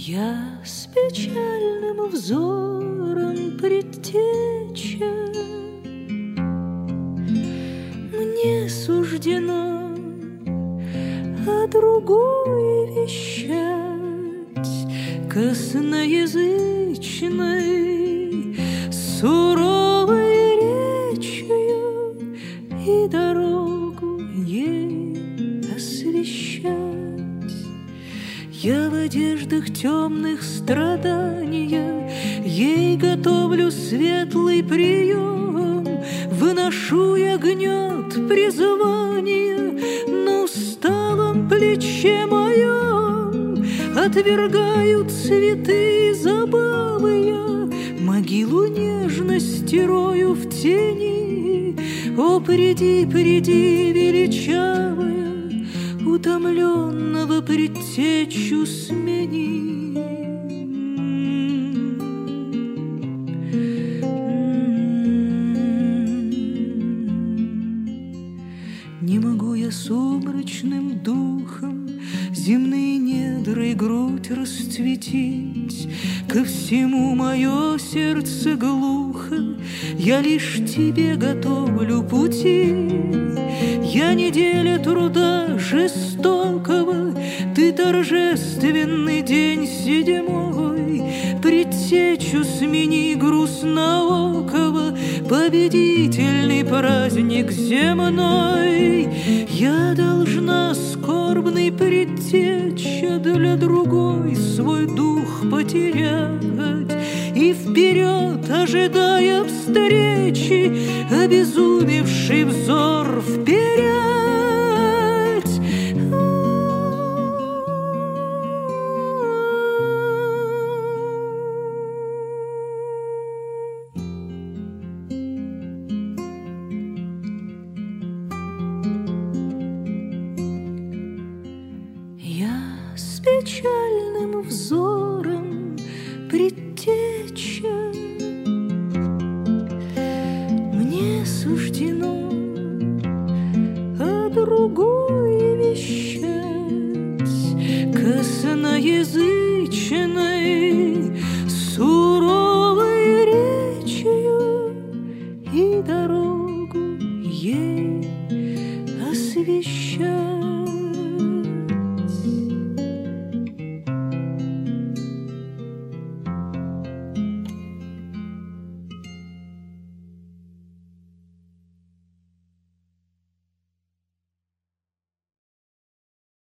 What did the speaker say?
Я с печальным взором предтеча, мне суждено о другой вещать, косноязычной, суровой речью и дорогу ей освещать. Я в одеждах темных страдания ей готовлю светлый прием, выношу я гнет призвания на усталом плече моем, отвергаю цветы и забавы я, могилу нежности рою в тени. О, приди, приди, величавая, утомленного предтечу смени. Не могу я сумрачным духом земные недра и грудь расцветить, ко всему мое сердце глухо, я лишь тебе готовлю пути. Я неделя труда жестокого, ты торжественный день седьмой. Предтечу смени грустноокого, победительный праздник земной. Я должна, скорбный предтеча, для другой свой дух потерять и вперед, ожидая встречи, обезумевший взор вперед. Я с печальным взором предтеча, мне суждено о другой вещать, косноязычной,